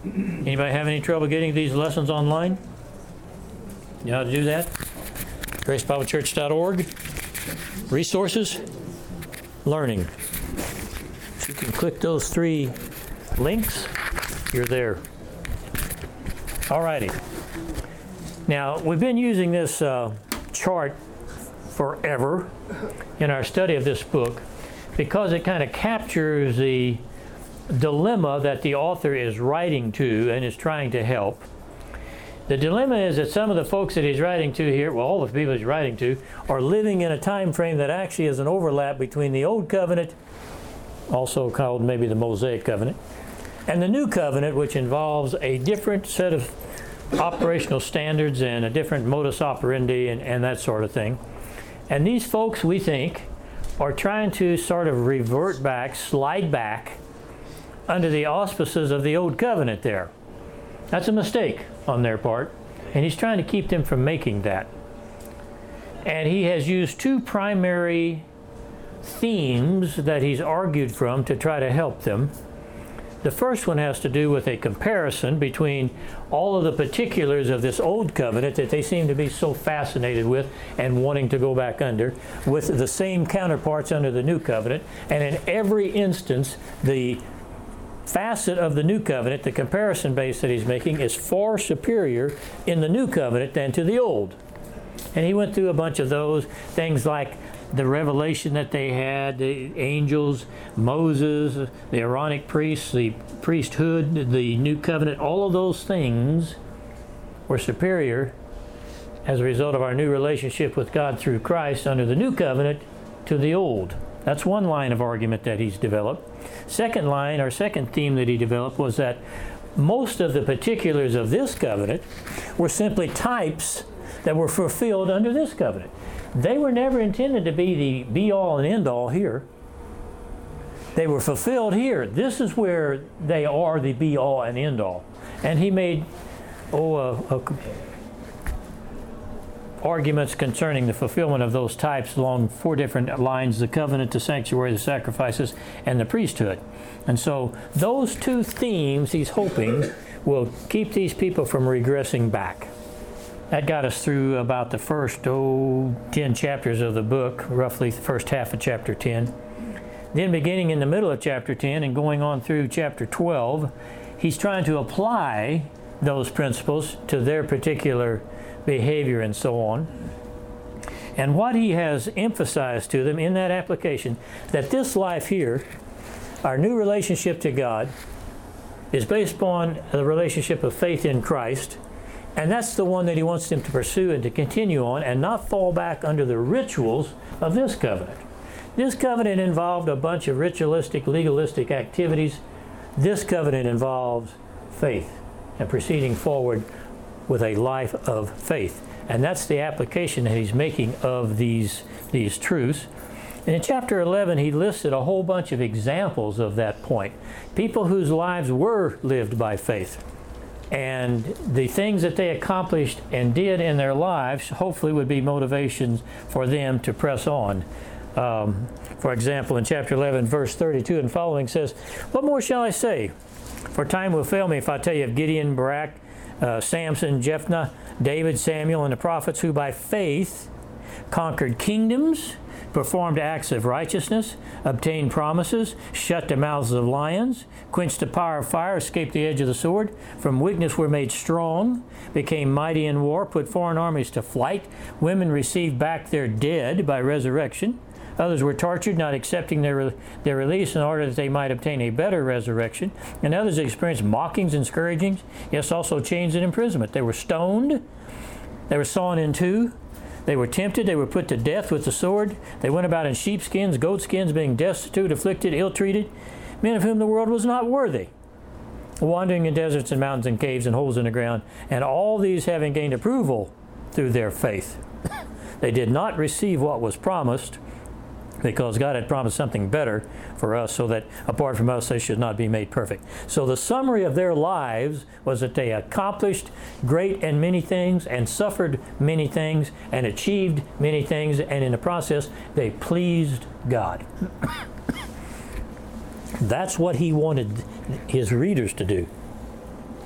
Anybody have any trouble getting these lessons online? You know how to do that? GraceBibleChurch.org. Resources, learning. So you can click those 3 links. You're there. All righty. Now, we've been using this chart forever in our study of this book because it kind of captures the dilemma that the author is writing to and is trying to help. The dilemma is that some of the folks that he's writing to here, well, all the people he's writing to, are living in a time frame that actually is an overlap between the Old Covenant, also called maybe the Mosaic Covenant, and the New Covenant, which involves a different set of operational standards and a different modus operandi and that sort of thing. And these folks, we think, are trying to sort of revert back, slide back, under the auspices of the Old Covenant there. That's a mistake on their part, and he's trying to keep them from making that. And he has used 2 primary themes that he's argued from to try to help them. The first one has to do with a comparison between all of the particulars of this Old Covenant that they seem to be so fascinated with and wanting to go back under, with the same counterparts under the New Covenant. And in every instance, the facet of the New Covenant, the comparison base that he's making, is far superior in the New Covenant than to the Old. And he went through a bunch of those things like the revelation that they had, the angels, Moses, the Aaronic priests, the priesthood, the New Covenant. All of those things were superior as a result of our new relationship with God through Christ under the New Covenant to the Old. That's one line of argument that he's developed. Second line, or second theme that he developed, was that most of the particulars of this covenant were simply types that were fulfilled under this covenant. They were never intended to be the be-all and end-all here. They were fulfilled here. This is where they are the be-all and end-all. And he made arguments concerning the fulfillment of those types along 4 different lines: the covenant, the sanctuary, the sacrifices, and the priesthood. And so those 2 themes he's hoping will keep these people from regressing back. That got us through about the first 10 chapters of the book, roughly the first half of chapter 10. Then beginning in the middle of chapter 10 and going on through chapter 12, he's trying to apply those principles to their particular behavior and so on. And what he has emphasized to them in that application, that this life here, our new relationship to God, is based upon the relationship of faith in Christ, and that's the one that he wants them to pursue and to continue on and not fall back under the rituals of this covenant. This covenant involved a bunch of ritualistic, legalistic activities. This covenant involves faith and proceeding forward with a life of faith. And that's the application that he's making of these truths. And in chapter 11, he listed a whole bunch of examples of that point. People whose lives were lived by faith. And the things that they accomplished and did in their lives hopefully would be motivations for them to press on. For example, in chapter 11, verse 32 and following says, "What more shall I say? For time will fail me if I tell you of Gideon, Barak, Samson, Jephthah, David, Samuel, and the prophets, who by faith conquered kingdoms, performed acts of righteousness, obtained promises, shut the mouths of lions, quenched the power of fire, escaped the edge of the sword, from weakness were made strong, became mighty in war, put foreign armies to flight, women received back their dead by resurrection, others were tortured, not accepting their release in order that they might obtain a better resurrection, and others experienced mockings and scourgings, yes, also chains and imprisonment. They were stoned, they were sawn in two, they were tempted, they were put to death with the sword. They went about in sheepskins, goatskins, being destitute, afflicted, ill-treated, men of whom the world was not worthy, wandering in deserts and mountains and caves and holes in the ground, and all these having gained approval through their faith. They did not receive what was promised, because God had promised something better for us, so that apart from us they should not be made perfect. So the summary of their lives was that they accomplished great and many things, and suffered many things, and achieved many things, and in the process they pleased God. That's what he wanted his readers to do.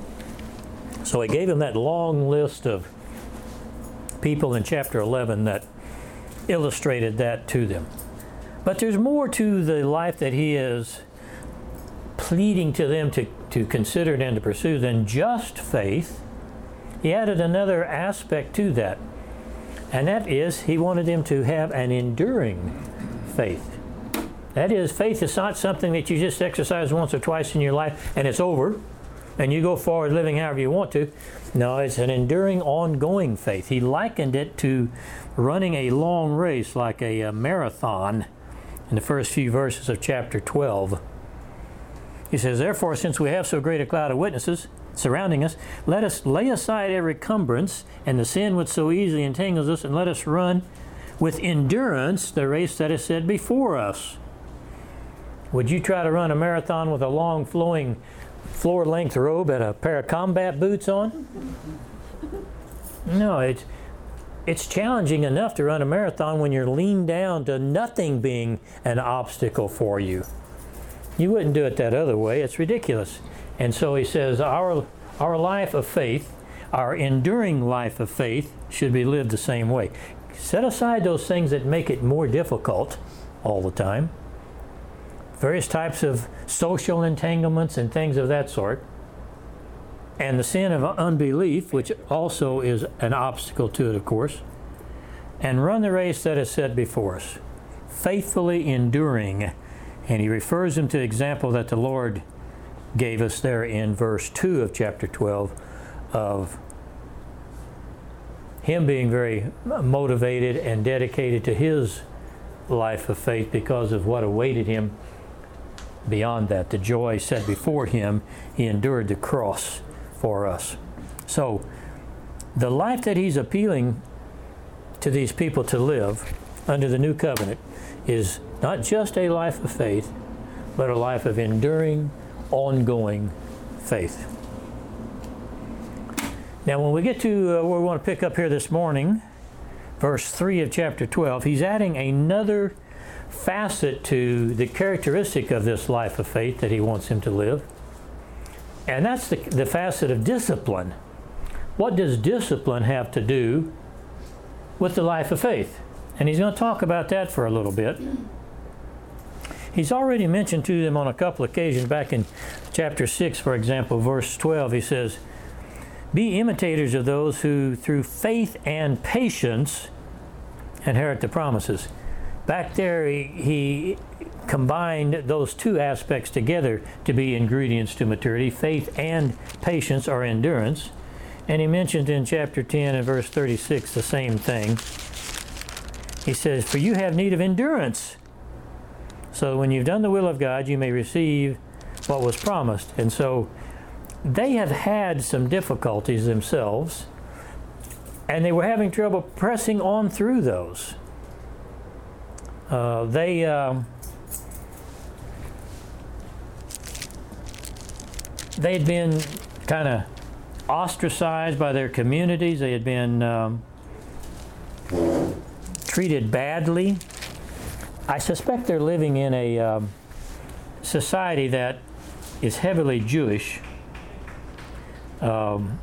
So he gave him that long list of people in chapter 11 that illustrated that to them. But there's more to the life that he is pleading to them to consider and to pursue than just faith. He added another aspect to that, and that is he wanted them to have an enduring faith. That is, faith is not something that you just exercise once or twice in your life and it's over, and you go forward living however you want to. No, it's an enduring, ongoing faith. He likened it to running a long race, like a marathon, in the first few verses of chapter 12. He says, therefore, since we have so great a cloud of witnesses surrounding us, let us lay aside every cumbrance and the sin which so easily entangles us, and let us run with endurance the race that is set before us. Would you try to run a marathon with a long flowing floor-length robe and a pair of combat boots on? No, it's challenging enough to run a marathon when you're leaned down to nothing being an obstacle for you. You wouldn't do it that other way. It's ridiculous. And so he says our life of faith, our enduring life of faith, should be lived the same way. Set aside those things that make it more difficult all the time. Various types of social entanglements and things of that sort. And the sin of unbelief, which also is an obstacle to it, of course. And run the race that is set before us, faithfully enduring. And he refers them to the example that the Lord gave us there in verse 2 of chapter 12 of him being very motivated and dedicated to his life of faith because of what awaited him beyond that. The joy set before him, he endured the cross for us. So the life that he's appealing to these people to live under the new covenant is not just a life of faith, but a life of enduring, ongoing faith. Now when we get to where we want to pick up here this morning, verse 3 of chapter 12, he's adding another facet to the characteristic of this life of faith that he wants him to live. And that's the facet of discipline. What does discipline have to do with the life of faith? And he's going to talk about that for a little bit. He's already mentioned to them on a couple of occasions, back in chapter 6, for example, verse 12, he says, be imitators of those who through faith and patience inherit the promises. Back there, he combined those two aspects together to be ingredients to maturity. Faith and patience are endurance. And he mentioned in chapter 10 and verse 36 the same thing. He says, for you have need of endurance, so when you've done the will of God, you may receive what was promised. And so they have had some difficulties themselves, and they were having trouble pressing on through those. They had been kind of ostracized by their communities. They had been treated badly. I suspect they're living in a society that is heavily Jewish. And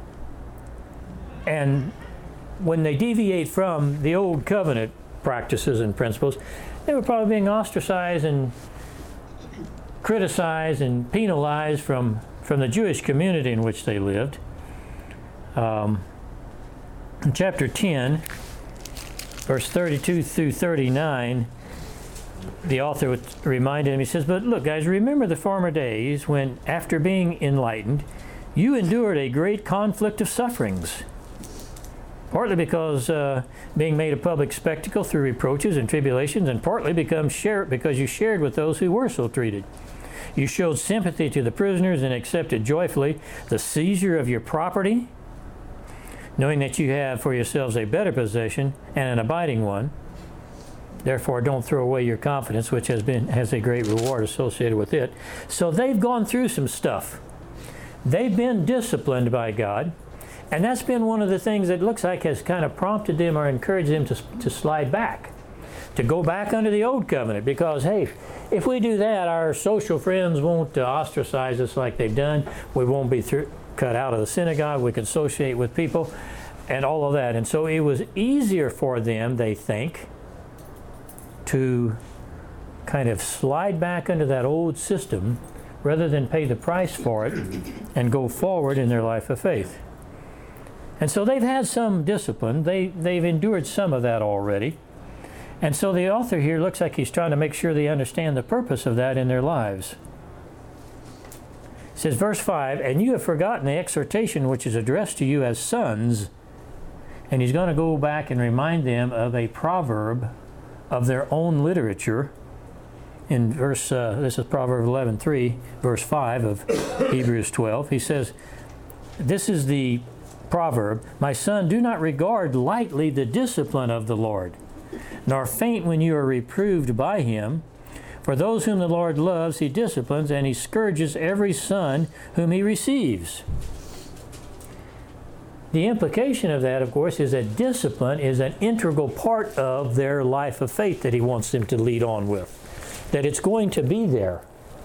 when they deviate from the old covenant practices and principles, they were probably being ostracized and criticized and penalized from the Jewish community in which they lived. In chapter 10, verse 32 through 39, the author would remind him, he says, but look, guys, remember the former days when, after being enlightened, you endured a great conflict of sufferings, partly because being made a public spectacle through reproaches and tribulations, and partly because you shared with those who were so treated. You showed sympathy to the prisoners and accepted joyfully the seizure of your property, knowing that you have for yourselves a better possession and an abiding one. Therefore, don't throw away your confidence, which has a great reward associated with it. So they've gone through some stuff. They've been disciplined by God, and that's been one of the things that looks like has kind of prompted them or encouraged them to slide back, to go back under the old covenant, because, hey, if we do that, our social friends won't ostracize us like they've done. We won't be cut out of the synagogue. We could associate with people and all of that. And so it was easier for them, they think, to kind of slide back into that old system rather than pay the price for it and go forward in their life of faith. And so they've had some discipline. They've endured some of that already. And so the author here looks like he's trying to make sure they understand the purpose of that in their lives. It says, verse 5, "And you have forgotten the exhortation which is addressed to you as sons." And he's going to go back and remind them of a proverb of their own literature. In this is Proverbs 11:3, verse 5 of Hebrews 12. He says, this is the proverb, "My son, do not regard lightly the discipline of the Lord, nor faint when you are reproved by him. For those whom the Lord loves, he disciplines, and he scourges every son whom he receives." The implication of that, of course, is that discipline is an integral part of their life of faith that he wants them to lead on with. That it's going to be there.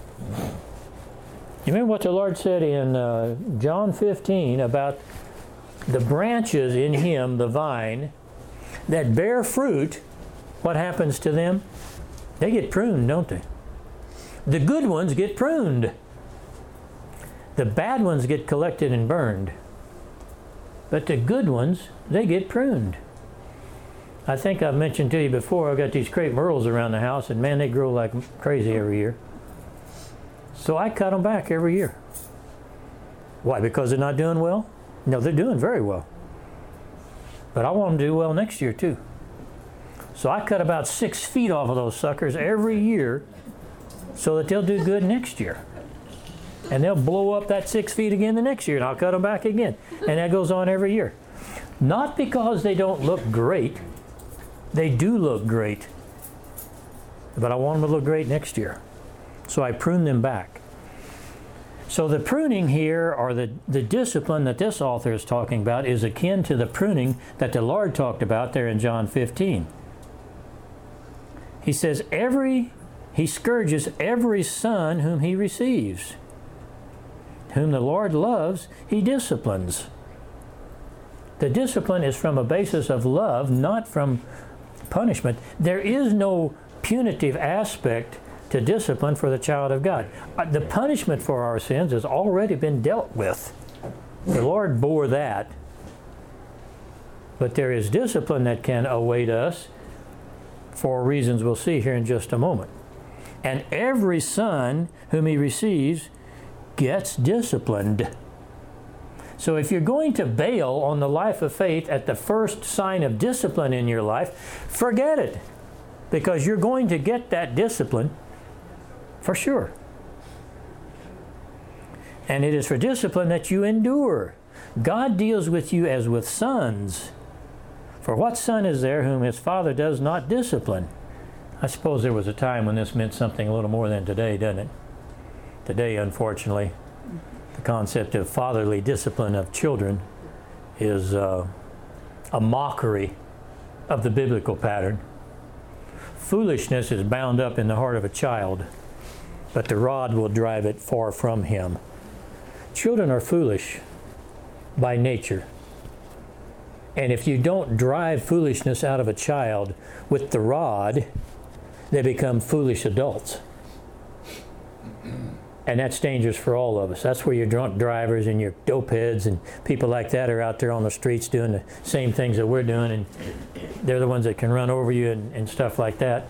You remember what the Lord said in John 15 about the branches in him, the vine, that bear fruit. What happens to them? They get pruned, don't they? The good ones get pruned. The bad ones get collected and burned. But the good ones, they get pruned. I think I've mentioned to you before, I've got these crepe myrtles around the house, and man, they grow like crazy every year. So I cut them back every year. Why? Because they're not doing well? No, they're doing very well. But I want them to do well next year too. So I cut about 6 feet off of those suckers every year so that they'll do good next year. And they'll blow up that 6 feet again the next year, and I'll cut them back again. And that goes on every year. Not because they don't look great. They do look great. But I want them to look great next year. So I prune them back. So the pruning here, or the discipline that this author is talking about, is akin to the pruning that the Lord talked about there in John 15. He says, he scourges every son whom he receives. Whom the Lord loves, he disciplines. The discipline is from a basis of love, not from punishment. There is no punitive aspect to discipline for the child of God. The punishment for our sins has already been dealt with. The Lord bore that. But there is discipline that can await us for reasons we'll see here in just a moment. And every son whom he receives gets disciplined. So if you're going to bail on the life of faith at the first sign of discipline in your life, forget it. Because you're going to get that discipline for sure. And it is for discipline that you endure. God deals with you as with sons. For what son is there whom his father does not discipline? I suppose there was a time when this meant something a little more than today, doesn't it? Today, unfortunately, the concept of fatherly discipline of children is a mockery of the biblical pattern. Foolishness is bound up in the heart of a child, but the rod will drive it far from him. Children are foolish by nature. And if you don't drive foolishness out of a child with the rod, they become foolish adults. And that's dangerous for all of us. That's where your drunk drivers and your dope heads and people like that are out there on the streets doing the same things that we're doing, and they're the ones that can run over you and stuff like that.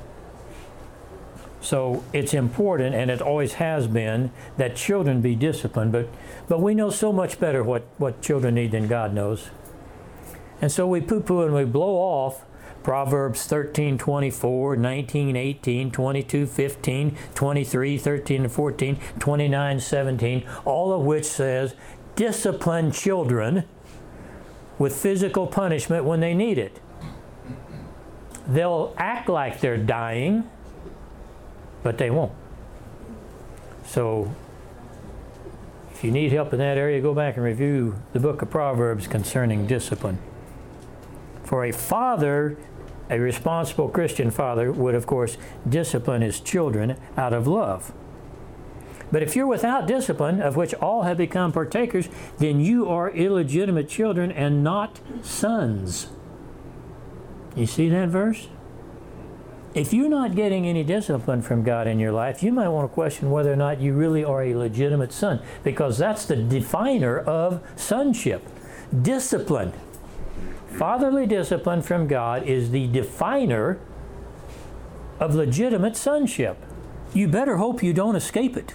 So it's important, and it always has been, that children be disciplined, but we know so much better what children need than God knows. And so we poo-poo and we blow off Proverbs 13:24, 19:18, 22:15, 23:13-14, 29:17, all of which says, discipline children with physical punishment when they need it. They'll act like they're dying, but they won't. So if you need help in that area, go back and review the book of Proverbs concerning discipline. For a father, a responsible Christian father would, of course, discipline his children out of love. But if you're without discipline, of which all have become partakers, then you are illegitimate children and not sons. You see that verse? If you're not getting any discipline from God in your life, you might want to question whether or not you really are a legitimate son, because that's the definer of sonship. Discipline. Fatherly discipline from God is the definer of legitimate sonship. You better hope you don't escape it.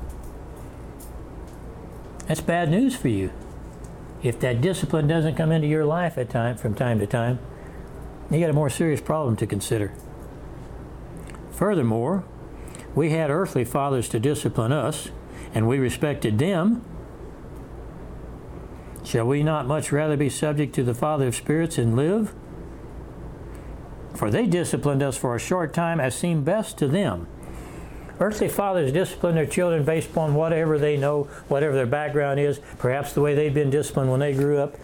That's bad news for you. If that discipline doesn't come into your life from time to time, you got a more serious problem to consider. Furthermore, we had earthly fathers to discipline us, and we respected them. Shall we not much rather be subject to the Father of spirits and live? For they disciplined us for a short time as seemed best to them. Earthly fathers discipline their children based upon whatever they know, whatever their background is, perhaps the way they've been disciplined when they grew up.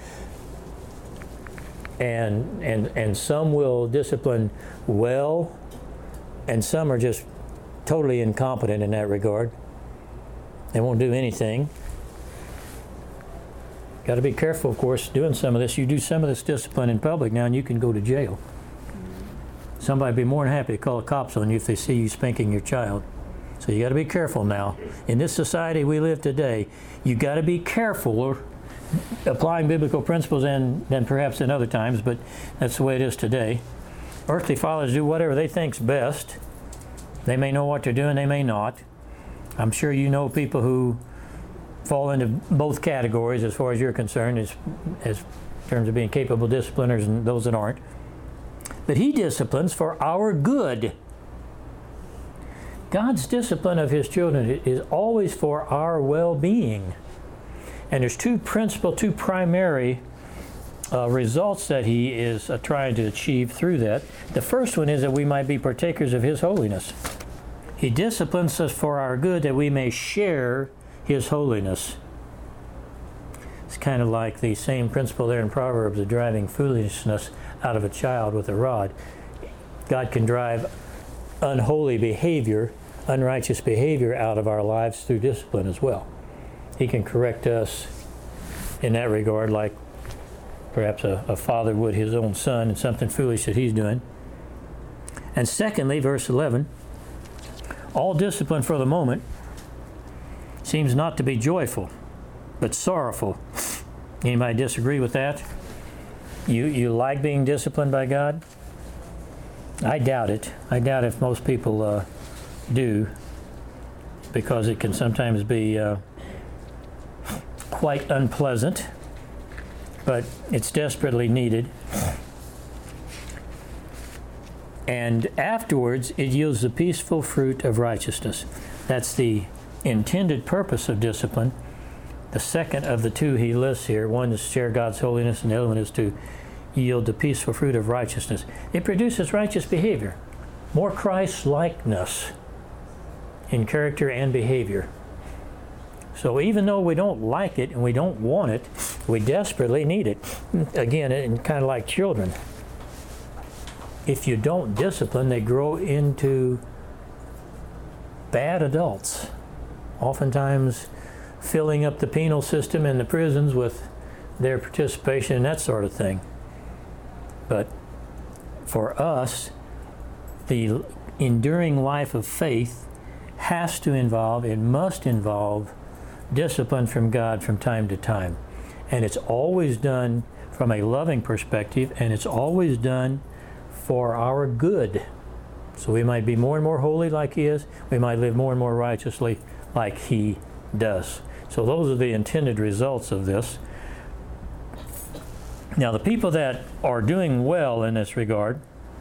And some will discipline well, and some are just totally incompetent in that regard. They won't do anything. Got to be careful, of course, doing some of this. You do some of this discipline in public now, and you can go to jail. Somebody would be more than happy to call the cops on you if they see you spanking your child. So you got to be careful now. In this society we live today, you got to be careful applying biblical principles than perhaps in other times, but that's the way it is today. Earthly fathers do whatever they think's best. They may know what they're doing, they may not. I'm sure you know people who fall into both categories as far as you're concerned, as in terms of being capable discipliners and those that aren't. But He disciplines for our good. God's discipline of His children is always for our well-being. And there's two primary results that He is trying to achieve through that. The first one is that we might be partakers of His holiness. He disciplines us for our good, that we may share His holiness. It's kind of like the same principle there in Proverbs of driving foolishness out of a child with a rod. God can drive unholy behavior, unrighteous behavior out of our lives through discipline as well. He can correct us in that regard, like perhaps a father would his own son in something foolish that he's doing. And secondly, verse 11, all discipline for the moment seems not to be joyful, but sorrowful. Anybody disagree with that? You like being disciplined by God? I doubt it. I doubt if most people do, because it can sometimes be quite unpleasant, but it's desperately needed. And afterwards, it yields the peaceful fruit of righteousness. That's the intended purpose of discipline. The second of the two he lists here, one is to share God's holiness, and the other one is to yield the peaceful fruit of righteousness. It produces righteous behavior, more Christ-likeness in character and behavior. So even though we don't like it and we don't want it, we desperately need it. Again, and kind of like children. If you don't discipline, they grow into bad adults, oftentimes filling up the penal system and the prisons with their participation and that sort of thing. But for us, the enduring life of faith has to involve, it must involve, discipline from God from time to time. And it's always done from a loving perspective, and it's always done for our good. So we might be more and more holy like He is. We might live more and more righteously like He does. So those are the intended results of this. Now, the people that are doing well in this regard,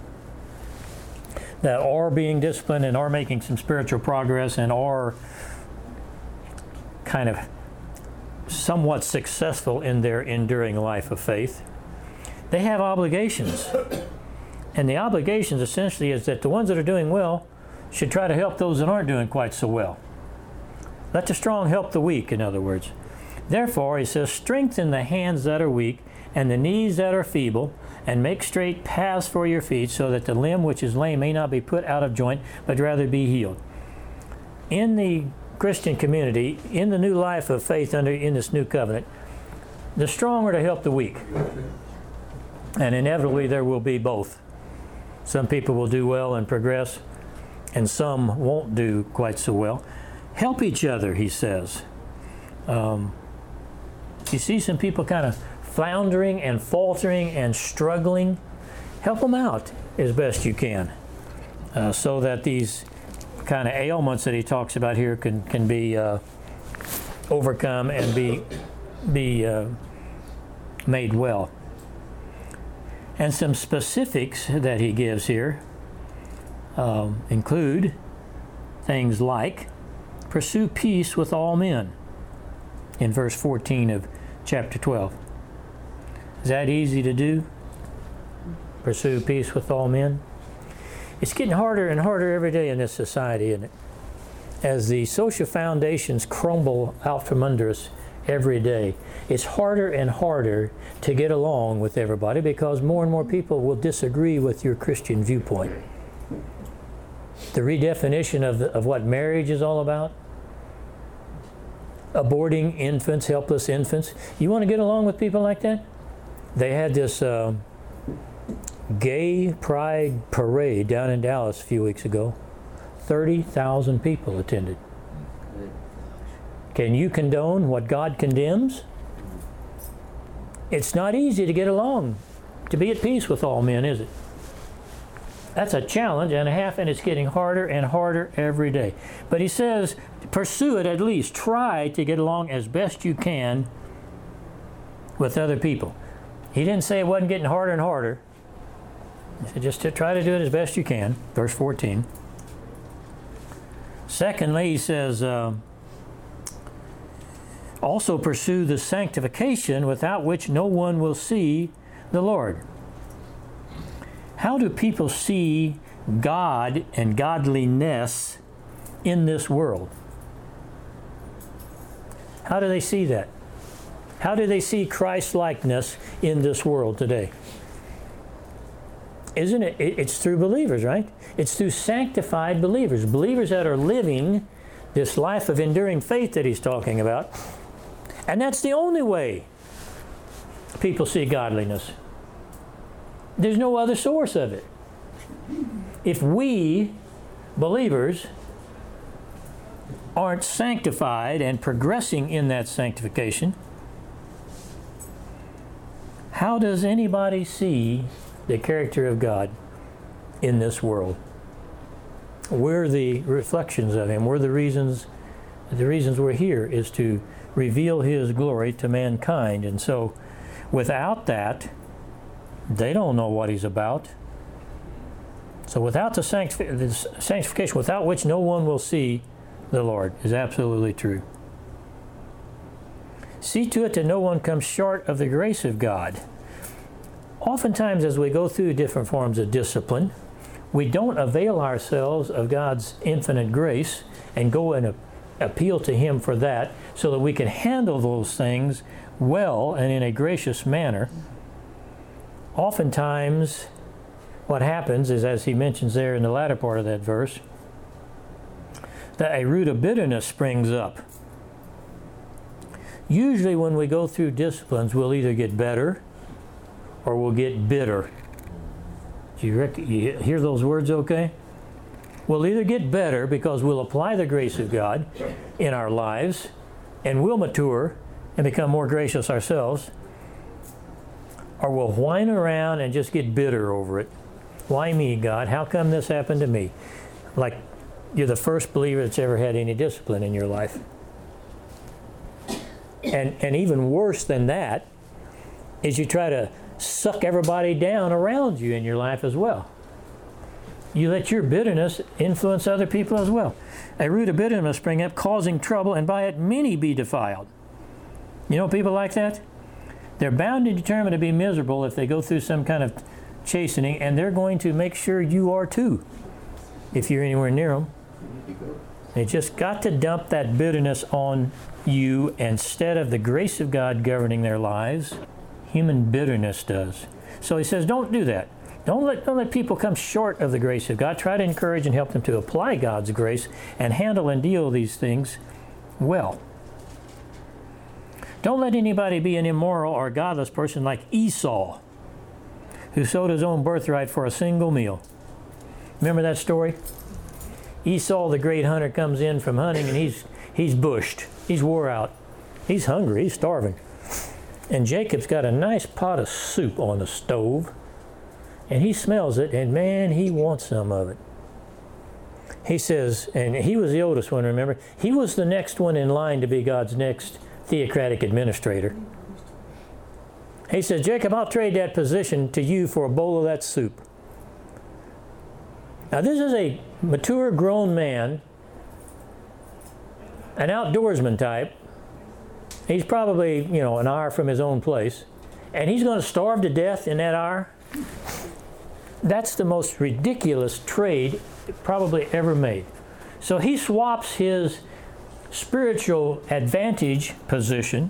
that are being disciplined and are making some spiritual progress and are kind of somewhat successful in their enduring life of faith, they have obligations. And the obligations essentially is that the ones that are doing well should try to help those that aren't doing quite so well. Let the strong help the weak, in other words. Therefore, he says, strengthen the hands that are weak and the knees that are feeble, and make straight paths for your feet, so that the limb which is lame may not be put out of joint, but rather be healed. In the Christian community, in the new life of faith in this new covenant, the strong are to help the weak. And inevitably there will be both. Some people will do well and progress, and some won't do quite so well. Help each other, he says. You see some people kind of floundering and faltering and struggling. Help them out as best you can, so that these kind of ailments that he talks about here can be overcome and be made well. And some specifics that he gives here include things like pursue peace with all men in verse 14 of chapter 12. Is that easy to do? Pursue peace with all men? It's getting harder and harder every day in this society, isn't it? As the social foundations crumble out from under us every day, it's harder and harder to get along with everybody because more and more people will disagree with your Christian viewpoint. The redefinition of what marriage is all about, aborting infants, helpless infants. You want to get along with people like that? They had this gay pride parade down in Dallas a few weeks ago. 30,000 people attended. Can you condone what God condemns? It's not easy to get along, to be at peace with all men, is it? That's a challenge and a half, and it's getting harder and harder every day. But he says, pursue it at least. Try to get along as best you can with other people. He didn't say it wasn't getting harder and harder. He said just to try to do it as best you can. Verse 14. Secondly, he says, also pursue the sanctification without which no one will see the Lord. How do people see God and godliness in this world? How do they see that? How do they see Christ-likeness in this world today? Isn't it? It's through believers, right? It's through sanctified believers. Believers that are living this life of enduring faith that he's talking about. And that's the only way people see godliness. There's no other source of it. If we, believers, aren't sanctified and progressing in that sanctification, how does anybody see the character of God in this world? We're the reflections of Him. We're the reasons we're here is to reveal His glory to mankind. And so without that, they don't know what He's about. So without the sanctification, without which no one will see the Lord, is absolutely true. See to it that no one comes short of the grace of God. Oftentimes as we go through different forms of discipline, we don't avail ourselves of God's infinite grace and go and appeal to Him for that so that we can handle those things well and in a gracious manner. Oftentimes what happens is, as he mentions there in the latter part of that verse, that a root of bitterness springs up. Usually when we go through disciplines, we'll either get better or we'll get bitter. Do you hear those words okay? We'll either get better because we'll apply the grace of God in our lives and we'll mature and become more gracious ourselves, or we'll whine around and just get bitter over it. Why me, God? How come this happened to me? Like you're the first believer that's ever had any discipline in your life. And even worse than that is you try to suck everybody down around you in your life as well. You let your bitterness influence other people as well. A root of bitterness spring up, causing trouble, and by it many be defiled. You know people like that? They're bound and determined to be miserable if they go through some kind of chastening, and they're going to make sure you are too, if you're anywhere near them. They just got to dump that bitterness on you instead of the grace of God governing their lives. Human bitterness does. So he says, don't do that. Don't let people come short of the grace of God. Try to encourage and help them to apply God's grace and handle and deal with these things well. Don't let anybody be an immoral or godless person like Esau, who sold his own birthright for a single meal. Remember that story? Esau, the great hunter, comes in from hunting and he's bushed. He's wore out. He's hungry. He's starving. And Jacob's got a nice pot of soup on the stove. And he smells it, and man, he wants some of it. He says, and he was the oldest one, remember? He was the next one in line to be God's next theocratic administrator. He says, Jacob, I'll trade that position to you for a bowl of that soup. Now, this is a mature, grown man, an outdoorsman type. He's probably, an hour from his own place. And he's going to starve to death in that hour? That's the most ridiculous trade probably ever made. So he swaps his spiritual advantage position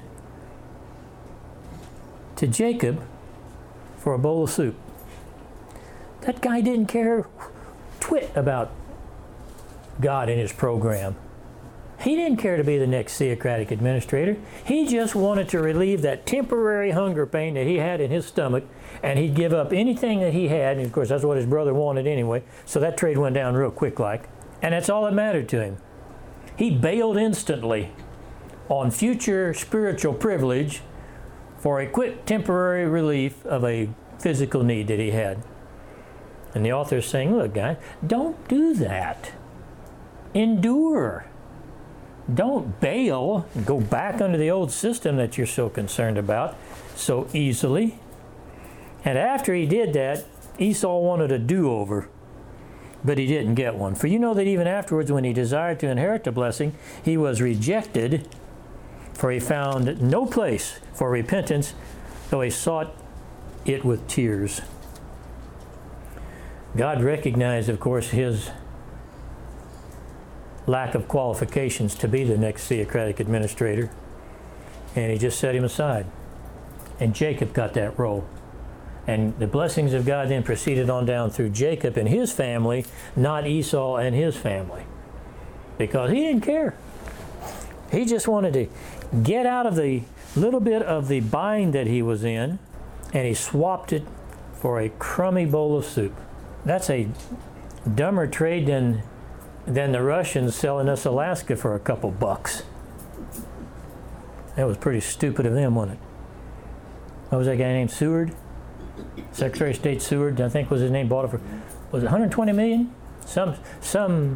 to Jacob for a bowl of soup. That guy didn't care twit about God in his program. He didn't care to be the next theocratic administrator. He just wanted to relieve that temporary hunger pain that he had in his stomach, and he'd give up anything that he had, and of course that's what his brother wanted anyway, so that trade went down real quick like, and that's all that mattered to him. He bailed instantly on future spiritual privilege for a quick temporary relief of a physical need that he had. And the author is saying, look guys, don't do that. Endure. Don't bail and go back under the old system that you're so concerned about so easily. And after he did that, Esau wanted a do-over, but he didn't get one. For you know that even afterwards, when he desired to inherit the blessing, he was rejected, for he found no place for repentance, though he sought it with tears. God recognized, of course, his lack of qualifications to be the next theocratic administrator, and he just set him aside. And Jacob got that role. And the blessings of God then proceeded on down through Jacob and his family, not Esau and his family, because he didn't care. He just wanted to get out of the little bit of the bind that he was in, and he swapped it for a crummy bowl of soup. That's a dumber trade than the Russians selling us Alaska for a couple bucks. That was pretty stupid of them, wasn't it? What was that guy named Seward? Secretary of State Seward, I think was his name, bought it for, was it 120 million? Some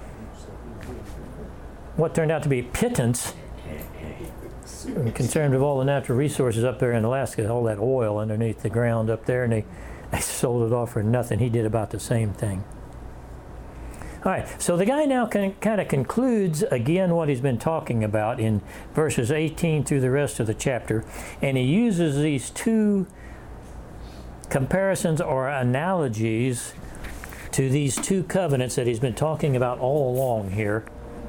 what turned out to be pittance, concerned with all the natural resources up there in Alaska, all that oil underneath the ground up there, and they sold it off for nothing. He did about the same thing. All right, so the guy now kind of concludes again what he's been talking about in verses 18 through the rest of the chapter, and he uses these two comparisons or analogies to these two covenants that he's been talking about all along here.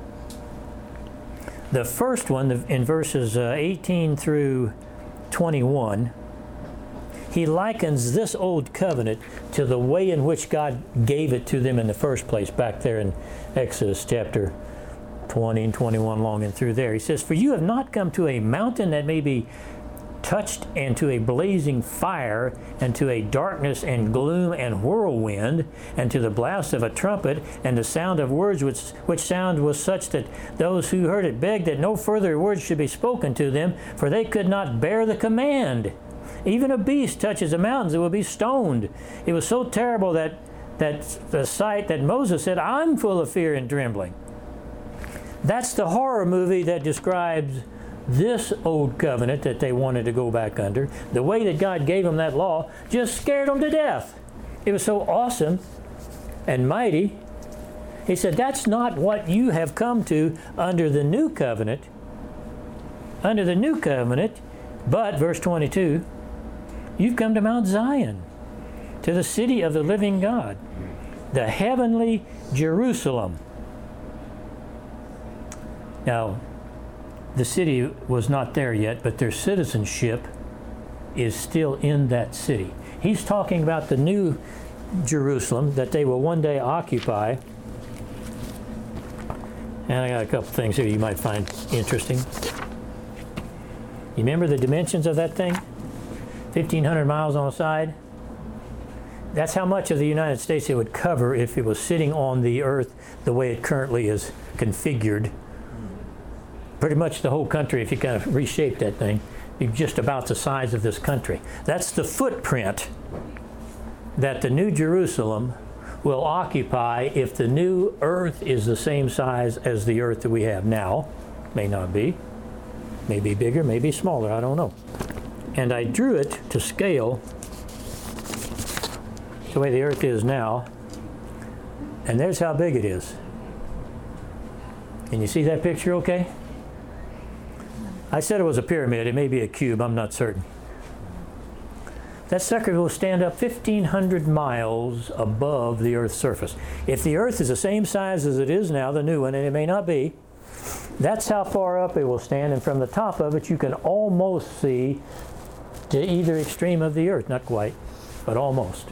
The first one, in verses 18 through 21, he likens this old covenant to the way in which God gave it to them in the first place, back there in Exodus chapter 20 and 21, along and through there. He says, "For you have not come to a mountain that may be touched, and to a blazing fire, and to a darkness and gloom and whirlwind, and to the blast of a trumpet, and the sound of words, which sound was such that those who heard it begged that no further words should be spoken to them, for they could not bear the command. Even a beast touches the mountains, it will be stoned." It was so terrible that the sight that Moses said, "I'm full of fear and trembling." That's the horror movie that describes this old covenant that they wanted to go back under. The way that God gave them that law just scared them to death. It was so awesome and mighty. He said, that's not what you have come to under the new covenant. Under the new covenant, but, verse 22, you've come to Mount Zion, to the city of the living God, the heavenly Jerusalem. Now, the city was not there yet, but their citizenship is still in that city. He's talking about the new Jerusalem that they will one day occupy. And I got a couple things here you might find interesting. You remember the dimensions of that thing? 1,500 miles on the side. That's how much of the United States it would cover if it was sitting on the earth the way it currently is configured. Pretty much the whole country, if you kind of reshape that thing, be just about the size of this country. That's the footprint that the New Jerusalem will occupy if the new earth is the same size as the earth that we have now. May not be. May be bigger, may be smaller, I don't know. And I drew it to scale the way the earth is now. And there's how big it is. Can you see that picture okay? I said it was a pyramid. It may be a cube. I'm not certain. That sucker will stand up 1,500 miles above the Earth's surface. If the Earth is the same size as it is now, the new one, and it may not be, that's how far up it will stand. And from the top of it, you can almost see to either extreme of the Earth. Not quite, but almost.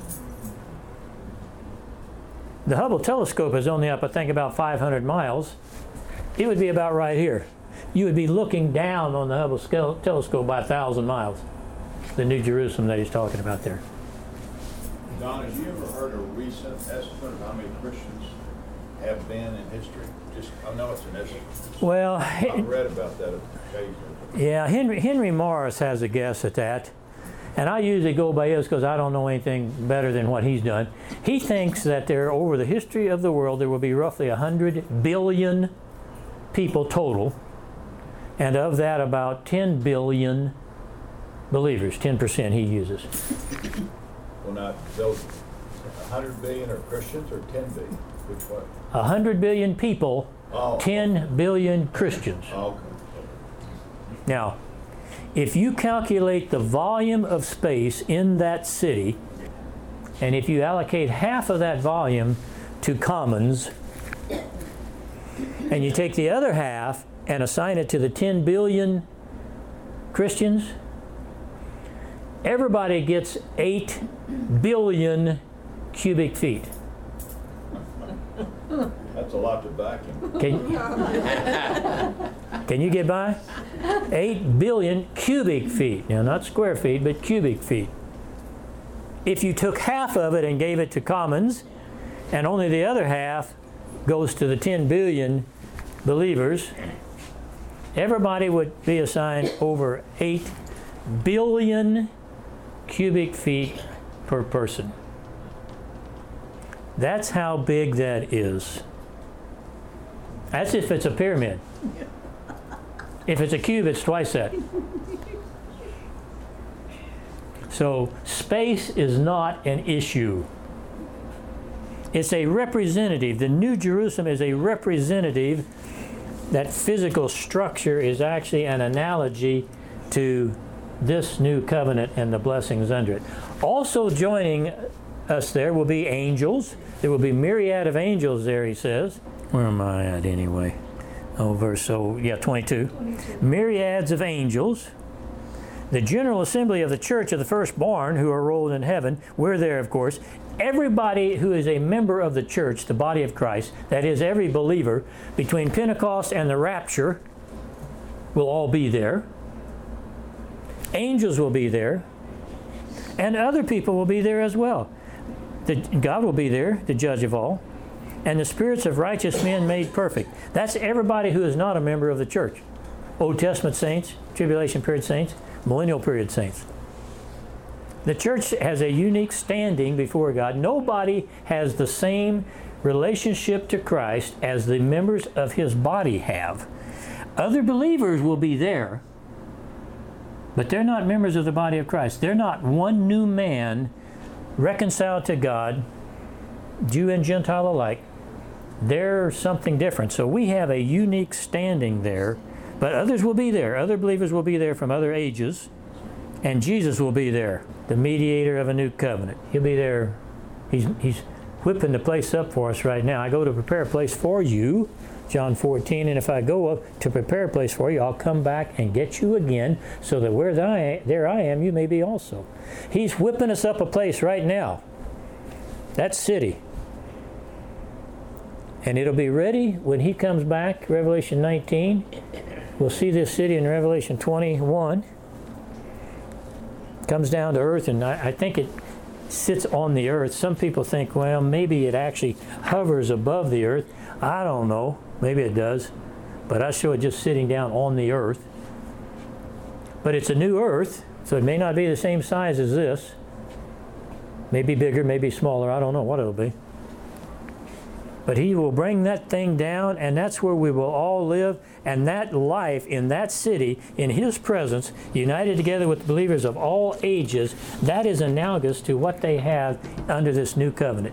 The Hubble telescope is only up, I think, about 500 miles. It would be about right here. You would be looking down on the Hubble telescope by 1,000 miles. The New Jerusalem that he's talking about there. Don, have you ever heard a recent estimate of how many Christians have been in history? Just, I know it's an estimate. Well, I've read about that occasionally. Yeah, Henry Morris has a guess at that. And I usually go by his because I don't know anything better than what he's done. He thinks that there, over the history of the world, there will be roughly 100 billion people total. And of that, about 10 billion believers, 10% he uses. Well, not those 100 billion are Christians or 10 billion? Which one? 100 billion people, 10 billion Christians. Okay. Now, if you calculate the volume of space in that city, and if you allocate half of that volume to commons, and you take the other half and assign it to the 10 billion Christians, everybody gets 8 billion cubic feet. That's a lot to vacuum. Can you get by? 8 billion cubic feet. Now, not square feet, but cubic feet. If you took half of it and gave it to commons, and only the other half goes to the 10 billion believers, everybody would be assigned over 8 billion cubic feet per person. That's how big that is. That's if it's a pyramid. If it's a cube, it's twice that. So space is not an issue. It's a representative. The New Jerusalem is a representative. That physical structure is actually an analogy to this new covenant and the blessings under it. Also joining us there will be angels. There will be myriad of angels there, he says. Where am I at anyway? Oh, 22. Myriads of angels. The general assembly of the church of the firstborn who are rolled in heaven. We're there, of course. Everybody who is a member of the church, the body of Christ, that is every believer, between Pentecost and the rapture, will all be there. Angels will be there. And other people will be there as well. God will be there, the judge of all. And the spirits of righteous men made perfect. That's everybody who is not a member of the church. Old Testament saints, tribulation period saints, millennial period saints. The church has a unique standing before God. Nobody has the same relationship to Christ as the members of his body have. Other believers will be there, but they're not members of the body of Christ. They're not one new man reconciled to God, Jew and Gentile alike. They're something different. So we have a unique standing there, but others will be there. Other believers will be there from other ages, and Jesus will be there, the mediator of a new covenant. He'll be there. He's whipping the place up for us right now. I go to prepare a place for you John 14, and if I go up to prepare a place for you, I'll come back and get you again, so that where there I am, you may be also. He's whipping us up a place right now. That city. And it'll be ready when he comes back, Revelation 19. We'll see this city in Revelation 21. Comes down to earth, and I think it sits on the earth. Some people think, well, maybe it actually hovers above the earth. I don't know. Maybe it does. But I show it just sitting down on the earth. But it's a new earth, so it may not be the same size as this. Maybe bigger, maybe smaller. I don't know what it'll be. But he will bring that thing down, and that's where we will all live. And that life in that city, in his presence, united together with believers of all ages, that is analogous to what they have under this new covenant.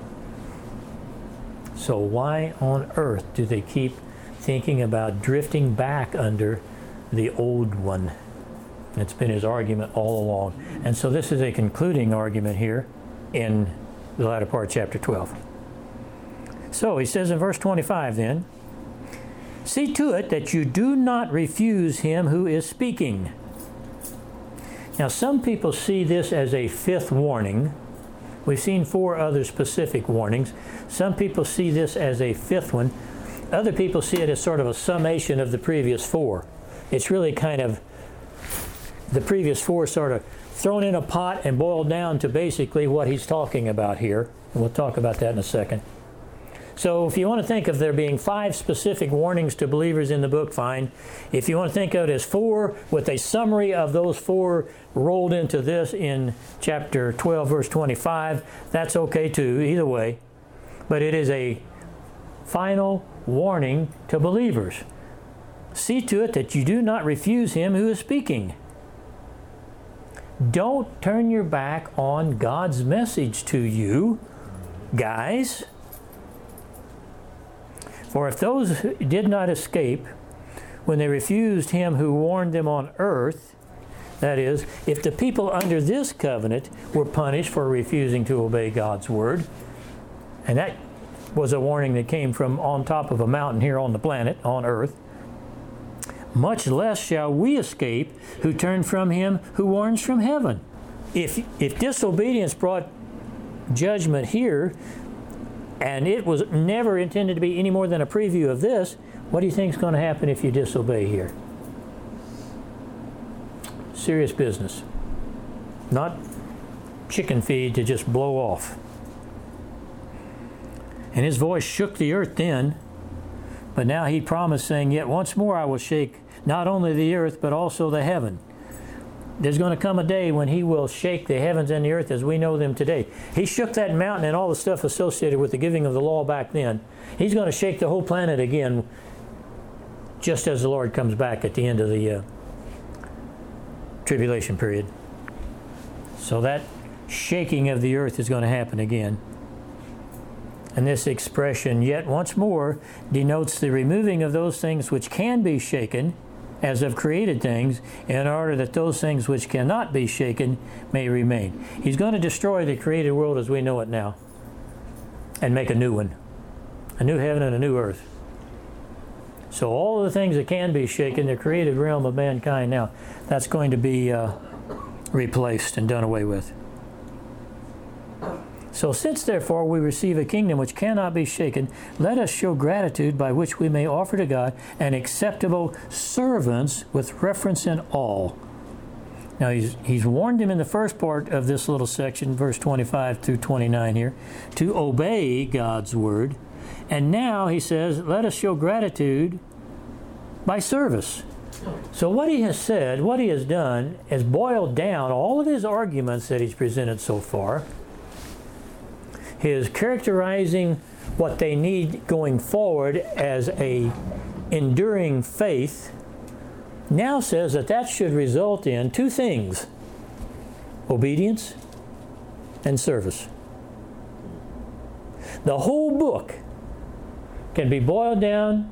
So why on earth do they keep thinking about drifting back under the old one? It's been his argument all along. And so this is a concluding argument here in the latter part of chapter 12. So he says in verse 25 then, see to it that you do not refuse him who is speaking. Now some people see this as a fifth warning. We've seen 4 other specific warnings. Some people see this as a fifth one. Other people see it as sort of a summation of the previous 4. It's really kind of the previous 4 sort of thrown in a pot and boiled down to basically what he's talking about here. And we'll talk about that in a second. So if you want to think of there being 5 specific warnings to believers in the book, fine. If you want to think of it as 4 with a summary of those 4 rolled into this in chapter 12, verse 25, that's okay too, either way. But it is a final warning to believers. See to it that you do not refuse him who is speaking. Don't turn your back on God's message to you, guys. For if those did not escape when they refused him who warned them on earth, that is, if the people under this covenant were punished for refusing to obey God's word, and that was a warning that came from on top of a mountain here on the planet, on earth, much less shall we escape who turn from him who warns from heaven. If disobedience brought judgment here, and it was never intended to be any more than a preview of this, what do you think is going to happen if you disobey here? Serious business. Not chicken feed to just blow off. And his voice shook the earth then, but now he promised, saying, yet once more I will shake not only the earth, but also the heaven. There's going to come a day when he will shake the heavens and the earth as we know them today. He shook that mountain and all the stuff associated with the giving of the law back then. He's going to shake the whole planet again just as the Lord comes back at the end of the tribulation period. So that shaking of the earth is going to happen again. And this expression, yet once more, denotes the removing of those things which can be shaken, as of created things, in order that those things which cannot be shaken may remain. He's going to destroy the created world as we know it now and make a new one, a new heaven and a new earth. So all of the things that can be shaken, the created realm of mankind now, that's going to be replaced and done away with. So since therefore we receive a kingdom which cannot be shaken, let us show gratitude by which we may offer to God an acceptable servants with reverence in all. Now he's warned him in the first part of this little section, verse 25 through 29 here, to obey God's word. And now he says, let us show gratitude by service. So what he has said, what he has done, has boiled down all of his arguments that he's presented so far. His characterizing what they need going forward as a enduring faith now says that that should result in 2 things: obedience and service. The whole book can be boiled down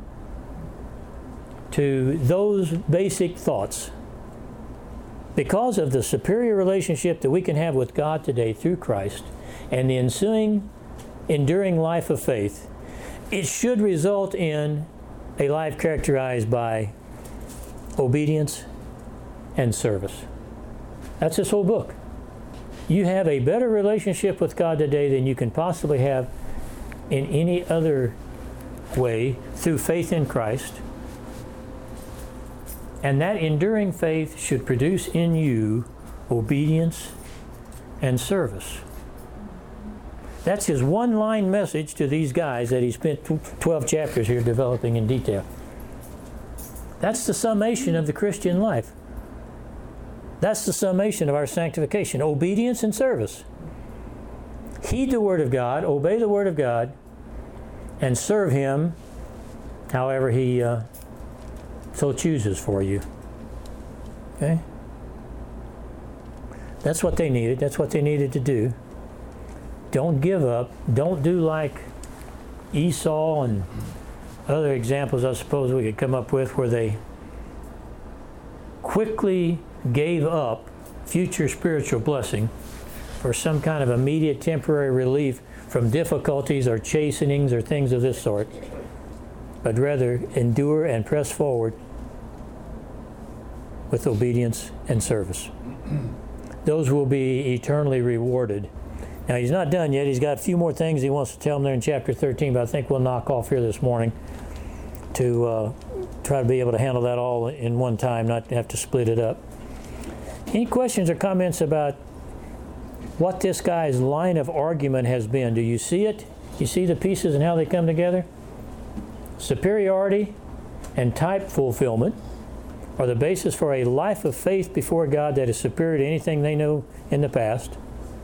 to those basic thoughts. Because of the superior relationship that we can have with God today through Christ and the ensuing enduring life of faith, it should result in a life characterized by obedience and service. That's this whole book. You have a better relationship with God today than you can possibly have in any other way through faith in Christ. And that enduring faith should produce in you obedience and service. That's his one-line message to these guys that he spent 12 chapters here developing in detail. That's the summation of the Christian life. That's the summation of our sanctification, obedience and service. Heed the Word of God, obey the Word of God, and serve Him however He so chooses for you. Okay? That's what they needed. That's what they needed to do. Don't give up. Don't do like Esau and other examples I suppose we could come up with where they quickly gave up future spiritual blessing for some kind of immediate temporary relief from difficulties or chastenings or things of this sort, but rather endure and press forward with obedience and service. Those will be eternally rewarded. Now, he's not done yet. He's got a few more things he wants to tell them there in chapter 13, but I think we'll knock off here this morning to try to be able to handle that all in one time, not have to split it up. Any questions or comments about what this guy's line of argument has been? Do you see it? You see the pieces and how they come together? Superiority and type fulfillment are the basis for a life of faith before God that is superior to anything they know in the past.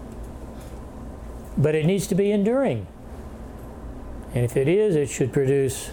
But it needs to be enduring. And if it is, it should produce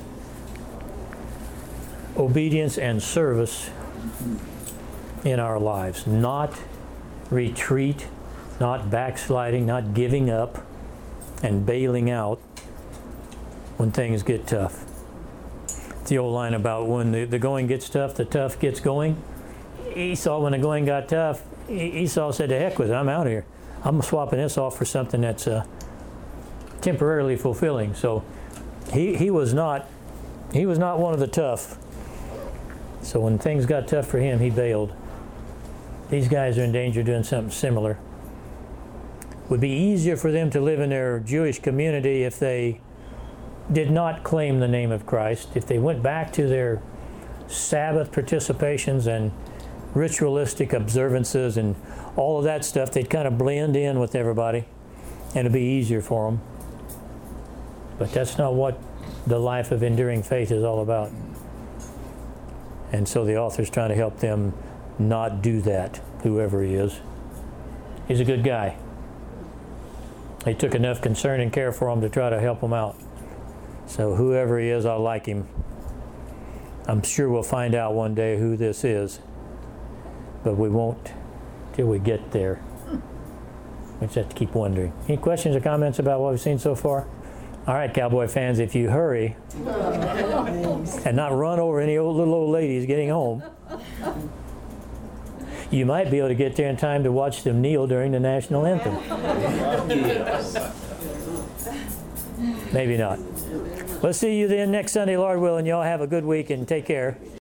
obedience and service in our lives. Not retreat, not backsliding, not giving up and bailing out when things get tough. It's the old line about when the going gets tough, the tough gets going. Esau, when the going got tough, Esau said, to heck with it, I'm out of here. I'm swapping this off for something that's temporarily fulfilling. So he was not one of the tough. So when things got tough for him, he bailed. These guys are in danger of doing something similar. It would be easier for them to live in their Jewish community if they did not claim the name of Christ, if they went back to their Sabbath participations and ritualistic observances and all of that stuff. They'd kind of blend in with everybody and it'd be easier for them. But that's not what the life of enduring faith is all about. And so the author's trying to help them not do that, whoever he is. He's a good guy. They took enough concern and care for him to try to help him out. So whoever he is, I like him. I'm sure we'll find out one day who this is. But we won't till we get there. We just have to keep wondering. Any questions or comments about what we've seen so far? All right, Cowboy fans, if you hurry and not run over any little old ladies getting home, you might be able to get there in time to watch them kneel during the national anthem. Maybe not. We'll see you then next Sunday, Lord willing. Y'all have a good week and take care.